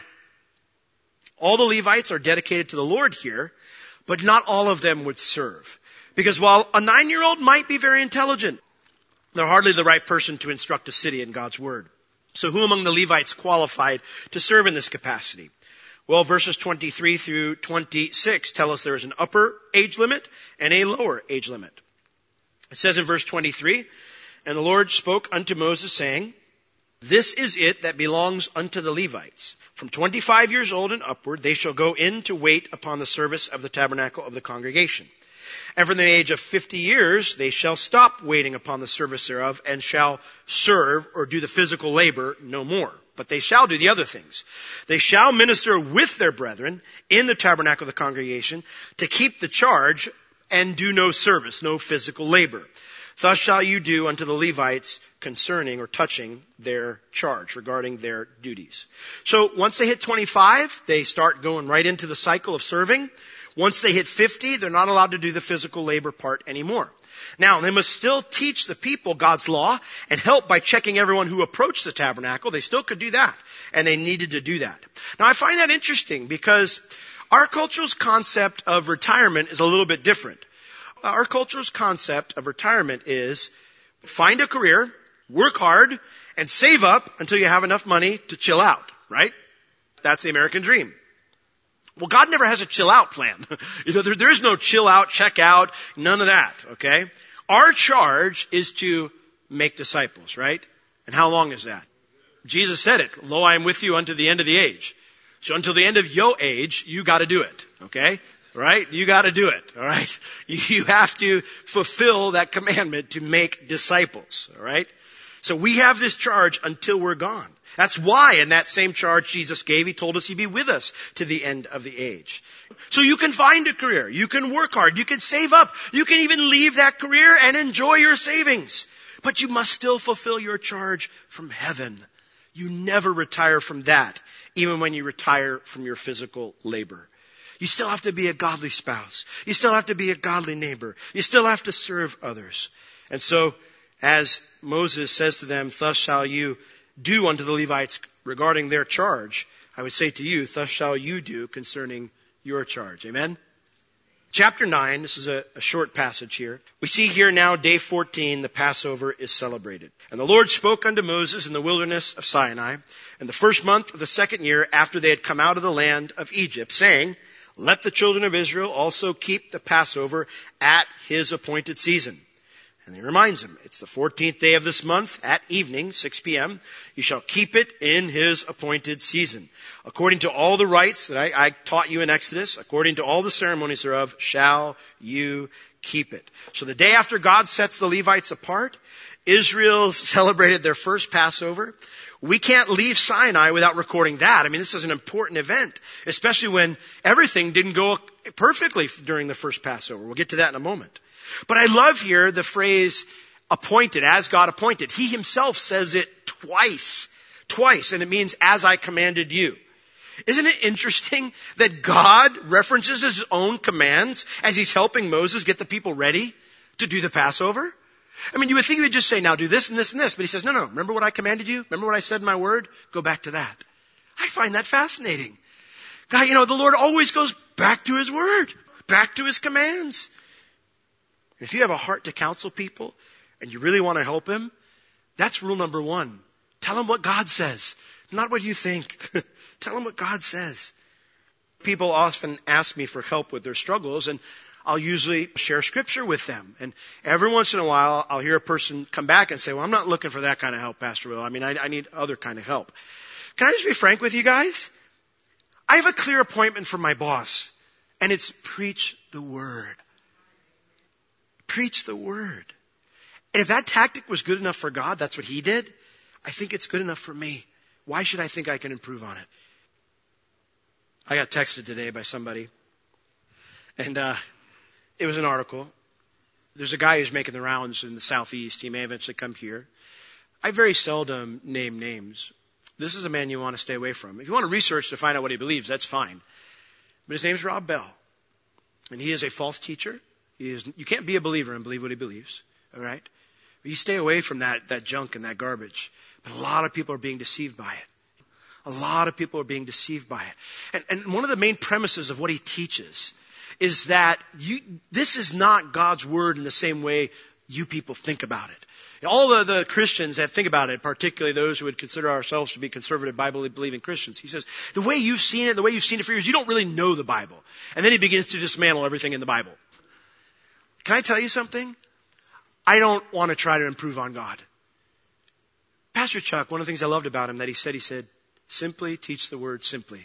all the Levites are dedicated to the Lord here, but not all of them would serve. Because while a nine-year-old might be very intelligent, they're hardly the right person to instruct a city in God's Word. So who among the Levites qualified to serve in this capacity? Well, verses twenty-three through twenty-six tell us there is an upper age limit and a lower age limit. It says in verse twenty-three, and the Lord spoke unto Moses, saying, this is it that belongs unto the Levites. From twenty-five years old and upward, they shall go in to wait upon the service of the tabernacle of the congregation. And from the age of fifty years, they shall stop waiting upon the service thereof, and shall serve or do the physical labor no more. But they shall do the other things. They shall minister with their brethren in the tabernacle of the congregation to keep the charge and do no service, no physical labor. Thus shall you do unto the Levites concerning or touching their charge, regarding their duties. So once they hit twenty-five, they start going right into the cycle of serving. Once they hit fifty, they're not allowed to do the physical labor part anymore. Now, they must still teach the people God's law and help by checking everyone who approached the tabernacle. They still could do that, and they needed to do that. Now, I find that interesting because our culture's concept of retirement is a little bit different. Our culture's concept of retirement is find a career, work hard, and save up until you have enough money to chill out, right? That's the American dream. Well, God never has a chill out plan. You know, there, there is no chill out, check out, none of that, okay? Our charge is to make disciples, right? And how long is that? Jesus said it, lo, I am with you unto the end of the age. So until the end of your age, you gotta do it, okay? Right? You gotta do it, alright? You have to fulfill that commandment to make disciples, alright? So we have this charge until we're gone. That's why in that same charge Jesus gave, He told us He'd be with us to the end of the age. So you can find a career. You can work hard. You can save up. You can even leave that career and enjoy your savings. But you must still fulfill your charge from heaven. You never retire from that, even when you retire from your physical labor. You still have to be a godly spouse. You still have to be a godly neighbor. You still have to serve others. And so, as Moses says to them, thus shall you do unto the Levites regarding their charge, I would say to you, thus shall you do concerning your charge. Amen? Chapter nine, this is a, a short passage here. We see here now, day fourteen, the Passover is celebrated. And the Lord spoke unto Moses in the wilderness of Sinai in the first month of the second year after they had come out of the land of Egypt, saying, let the children of Israel also keep the Passover at his appointed season. And he reminds him, it's the fourteenth day of this month at evening, six p.m. You shall keep it in his appointed season. According to all the rites that I, I taught you in Exodus, according to all the ceremonies thereof, shall you keep it. So the day after God sets the Levites apart, Israel celebrated their first Passover. We can't leave Sinai without recording that. I mean, this is an important event, especially when everything didn't go perfectly during the first Passover. We'll get to that in a moment. But I love here the phrase appointed, as God appointed. He himself says it twice, twice, and it means as I commanded you. Isn't it interesting that God references his own commands as he's helping Moses get the people ready to do the Passover? I mean, you would think he would just say, now do this and this and this. But he says, no, no, remember what I commanded you? Remember what I said in my word? Go back to that. I find that fascinating. God, you know, the Lord always goes back to his word, back to his commands. If you have a heart to counsel people and you really want to help him, that's rule number one. Tell him what God says, not what you think. Tell him what God says. People often ask me for help with their struggles, and I'll usually share scripture with them. And every once in a while, I'll hear a person come back and say, well, I'm not looking for that kind of help, Pastor Will. I mean, I, I need other kind of help. Can I just be frank with you guys? I have a clear appointment from my boss, and it's preach the word. Preach the word. And if that tactic was good enough for God, that's what he did, I think it's good enough for me. Why should I think I can improve on it? I got texted today by somebody, and uh, it was an article. There's a guy who's making the rounds in the southeast. He may eventually come here. I very seldom name names. This is a man you want to stay away from. If you want to research to find out what he believes, that's fine. But his name's Rob Bell, and he is a false teacher. He is, you can't be a believer and believe what he believes, all right? But you stay away from that, that junk and that garbage. But a lot of people are being deceived by it. A lot of people are being deceived by it. And, and one of the main premises of what he teaches is that you, this is not God's word in the same way you people think about it. All the, the Christians that think about it, particularly those who would consider ourselves to be conservative Bible-believing Christians, he says, the way you've seen it, the way you've seen it for years, you don't really know the Bible. And then he begins to dismantle everything in the Bible. Can I tell you something? I don't want to try to improve on God. Pastor Chuck, one of the things I loved about him that he said, he said, simply teach the word simply.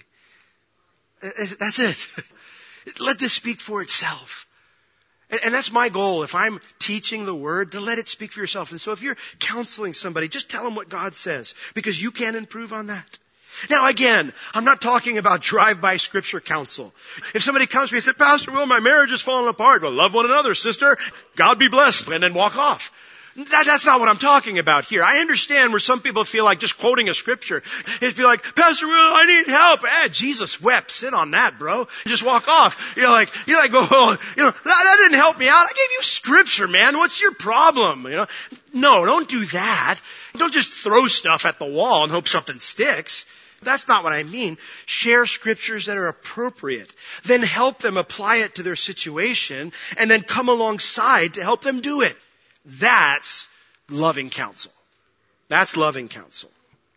That's it. Let this speak for itself. And that's my goal. If I'm teaching the word, to let it speak for yourself. And so if you're counseling somebody, just tell them what God says, because you can improve on that. Now again, I'm not talking about drive-by scripture counsel. If somebody comes to me and says, Pastor Will, my marriage is falling apart. Well, love one another, sister. God be blessed. And then walk off. That, that's not what I'm talking about here. I understand where some people feel like just quoting a scripture. They feel like, Pastor Will, I need help. Eh, Jesus wept. Sit on that, bro. Just walk off. You're like, you're like, oh, you know, that, that didn't help me out. I gave you scripture, man. What's your problem? You know, no, don't do that. Don't just throw stuff at the wall and hope something sticks. That's not what I mean. Share scriptures that are appropriate. Then help them apply it to their situation, and then come alongside to help them do it. That's loving counsel. That's loving counsel.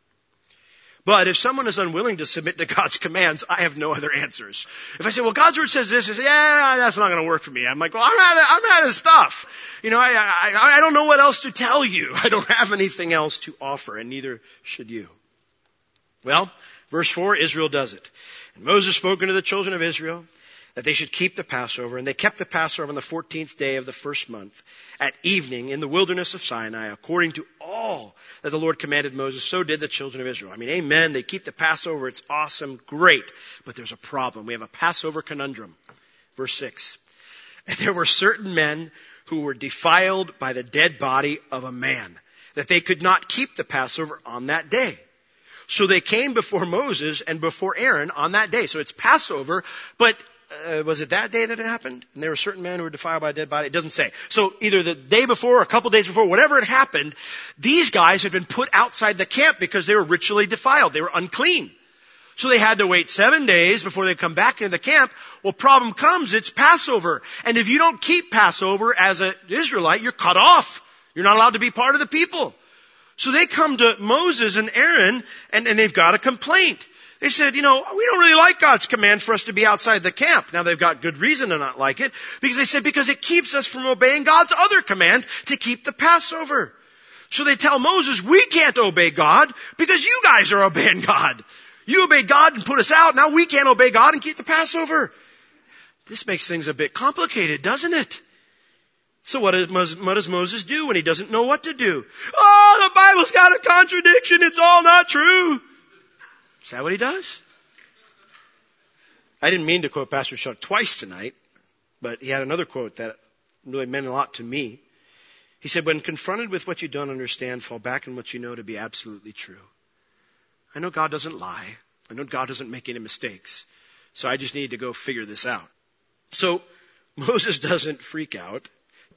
But if someone is unwilling to submit to God's commands, I have no other answers. If I say, well, God's word says this, I say, yeah, that's not going to work for me. I'm like, well, I'm out of, I'm out of stuff. You know, I, I, I don't know what else to tell you. I don't have anything else to offer, and neither should you. Well, verse four, Israel does it. And Moses spoke unto the children of Israel that they should keep the Passover. And they kept the Passover on the fourteenth day of the first month at evening in the wilderness of Sinai, according to all that the Lord commanded Moses. So did the children of Israel. I mean, amen. They keep the Passover. It's awesome. Great. But there's a problem. We have a Passover conundrum. Verse six. And there were certain men who were defiled by the dead body of a man, that they could not keep the Passover on that day. So they came before Moses and before Aaron on that day. So it's Passover, but uh, was it that day that it happened? And there were certain men who were defiled by a dead body? It doesn't say. So either the day before or a couple days before, whatever had happened, these guys had been put outside the camp because they were ritually defiled. They were unclean. So they had to wait seven days before they come back into the camp. Well, problem comes, it's Passover. And if you don't keep Passover as an Israelite, you're cut off. You're not allowed to be part of the people. So they come to Moses and Aaron, and, and they've got a complaint. They said, you know, we don't really like God's command for us to be outside the camp. Now they've got good reason to not like it, because they said, because it keeps us from obeying God's other command to keep the Passover. So they tell Moses, we can't obey God because you guys are obeying God. You obeyed God and put us out. Now we can't obey God and keep the Passover. This makes things a bit complicated, doesn't it? So what does, what does Moses do when he doesn't know what to do? Oh, the Bible's got a contradiction. It's all not true. Is that what he does? I didn't mean to quote Pastor Chuck twice tonight, but he had another quote that really meant a lot to me. He said, when confronted with what you don't understand, fall back on what you know to be absolutely true. I know God doesn't lie. I know God doesn't make any mistakes. So I just need to go figure this out. So Moses doesn't freak out.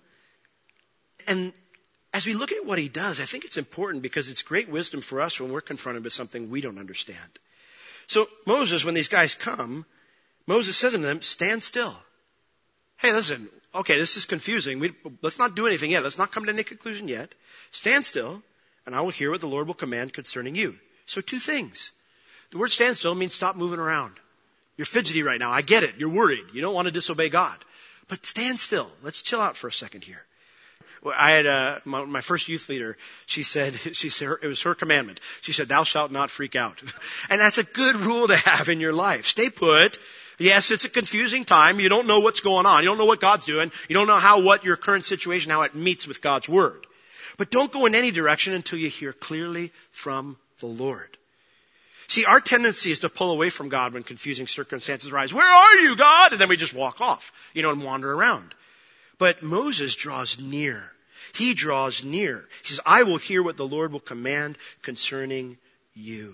And as we look at what he does, I think it's important because it's great wisdom for us when we're confronted with something we don't understand. So Moses, when these guys come, Moses says to them, stand still. Hey, listen, okay, this is confusing. We, let's not do anything yet. Let's not come to any conclusion yet. Stand still, and I will hear what the Lord will command concerning you. So two things. The word stand still means stop moving around. You're fidgety right now. I get it. You're worried. You don't want to disobey God. But stand still. Let's chill out for a second here. I had uh, my, my first youth leader. She said, she said it was her commandment. She said, "Thou shalt not freak out," and that's a good rule to have in your life. Stay put. Yes, it's a confusing time. You don't know what's going on. You don't know what God's doing. You don't know how what your current situation, how it meets with God's word. But don't go in any direction until you hear clearly from the Lord. See, our tendency is to pull away from God when confusing circumstances arise. Where are you, God? And then we just walk off, you know, and wander around. But Moses draws near. He draws near. He says, I will hear what the Lord will command concerning you.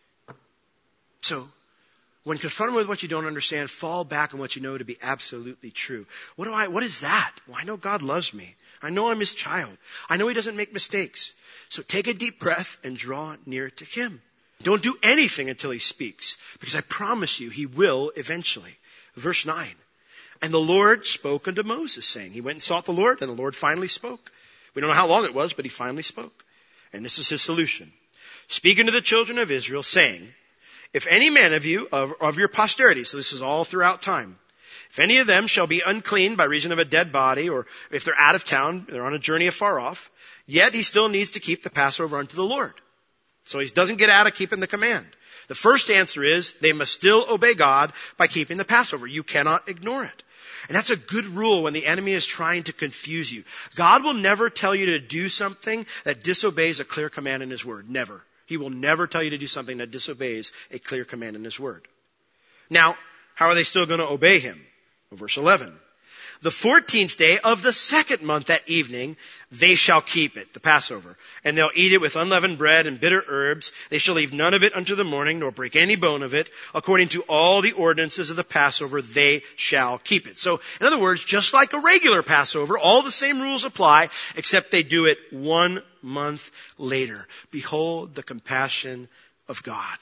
So, when confronted with what you don't understand, fall back on what you know to be absolutely true. What do I, what is that? Well, I know God loves me. I know I'm his child. I know he doesn't make mistakes. So take a deep breath and draw near to him. Don't do anything until he speaks, because I promise you he will eventually. Verse nine. And the Lord spoke unto Moses, saying, he went and sought the Lord, and the Lord finally spoke. We don't know how long it was, but he finally spoke. And this is his solution. Speak unto the children of Israel, saying, if any man of you, of, of your posterity, so this is all throughout time, if any of them shall be unclean by reason of a dead body, or if they're out of town, they're on a journey afar off, yet he still needs to keep the Passover unto the Lord. So he doesn't get out of keeping the command. The first answer is they must still obey God by keeping the Passover. You cannot ignore it. And that's a good rule when the enemy is trying to confuse you. God will never tell you to do something that disobeys a clear command in his word. Never. He will never tell you to do something that disobeys a clear command in his word. Now, how are they still going to obey him? Well, verse eleven. The fourteenth day of the second month at evening, they shall keep it, the Passover. And they'll eat it with unleavened bread and bitter herbs. They shall leave none of it unto the morning, nor break any bone of it. According to all the ordinances of the Passover, they shall keep it. So, in other words, just like a regular Passover, all the same rules apply, except they do it one month later. Behold the compassion of God.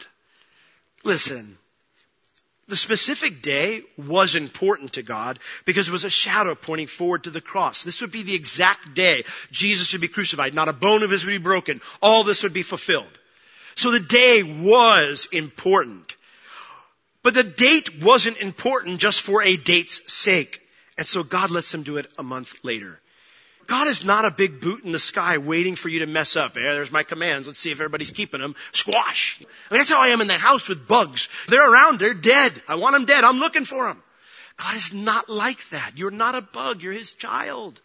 Listen. The specific day was important to God because it was a shadow pointing forward to the cross. This would be the exact day Jesus would be crucified. Not a bone of his would be broken. All this would be fulfilled. So the day was important. But the date wasn't important just for a date's sake. And so God lets them do it a month later. God is not a big boot in the sky waiting for you to mess up. Yeah, there's my commands. Let's see if everybody's keeping them. Squash. I mean, that's how I am in the house with bugs. They're around. They're dead. I want them dead. I'm looking for them. God is not like that. You're not a bug. You're his child.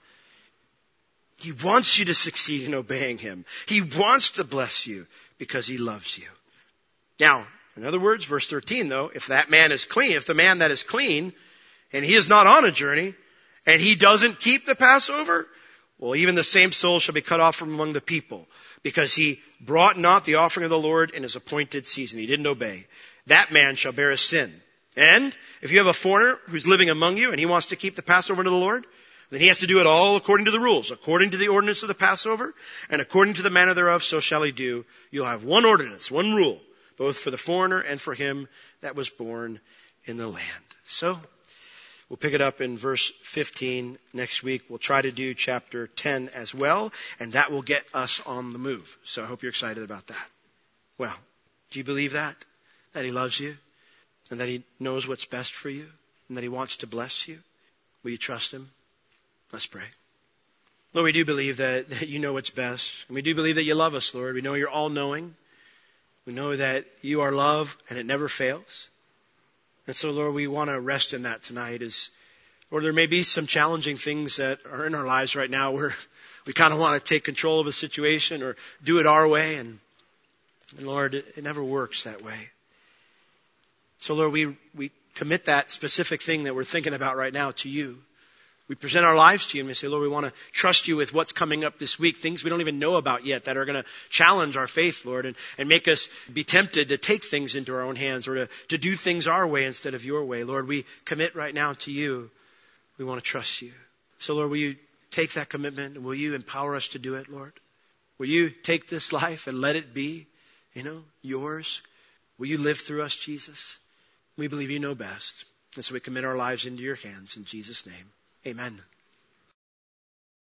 He wants you to succeed in obeying him. He wants to bless you because he loves you. Now, in other words, verse thirteen though, if that man is clean, if the man that is clean and he is not on a journey and he doesn't keep the Passover, well, even the same soul shall be cut off from among the people, because he brought not the offering of the Lord in his appointed season. He didn't obey. That man shall bear his sin. And if you have a foreigner who's living among you and he wants to keep the Passover to the Lord, then he has to do it all according to the rules, according to the ordinance of the Passover, and according to the manner thereof, so shall he do. You'll have one ordinance, one rule, both for the foreigner and for him that was born in the land. So, we'll pick it up in verse fifteen next week. We'll try to do chapter ten as well, and that will get us on the move. So I hope you're excited about that. Well, do you believe that? that He loves you, and that He knows what's best for you, and that He wants to bless you? Will you trust Him? Let's pray. Lord, we do believe that, that You know what's best. And we do believe that You love us, Lord. We know You're all-knowing. We know that You are love and it never fails. And so, Lord, we want to rest in that tonight. As, Lord, there may be some challenging things that are in our lives right now where we kind of want to take control of a situation or do it our way. And, and Lord, it, it never works that way. So, Lord, we, we commit that specific thing that we're thinking about right now to You. We present our lives to You and we say, Lord, we want to trust You with what's coming up this week, things we don't even know about yet that are going to challenge our faith, Lord, and, and make us be tempted to take things into our own hands or to, to do things our way instead of Your way. Lord, we commit right now to You. We want to trust You. So, Lord, will You take that commitment and will You empower us to do it, Lord? Will You take this life and let it be, you know, Yours? Will You live through us, Jesus? We believe You know best. And so we commit our lives into Your hands in Jesus' name. Amen.